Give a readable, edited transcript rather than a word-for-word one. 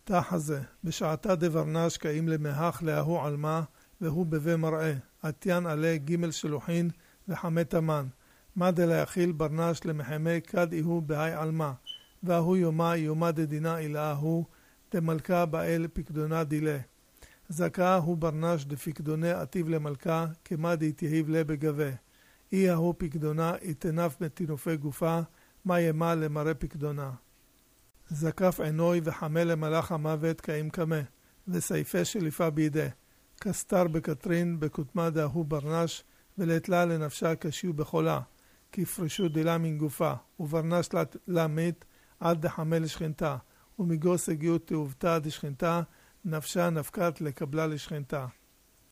תחזה, בשעתה דברנש קאים למהך להוא עלמה, והוא בבי מראה, עתיין עלי ג' שלוחין וחמי תמן. מה דליאכיל ברנש למחמי כד איהו בהי עלמה, והוא יומה דדינה אלה הוא, דמלכה באל פקדונה דילה. זכה הוא ברנש דפקדוני עתיב למלכה, כמה דהתייהיב לה בגבה. אי ההוא פקדונה יתנף מתינופי גופה, מה ימה למראה פקדונה. זקף עינוי וחמה למלאך המוות קאים קמה, וסייפה שליפה בידי. כסתר בקטרין בקוטמה דהוא ברנש, ולתלה לנפשה קשיו בחולה, כפרשו דילה מן גופה, וברנש לה מת עד דחמה לשכנתה, ומגוס הגיעו תאובתה דשכנתה, נפשה נפקת לקבלה לשכנתה.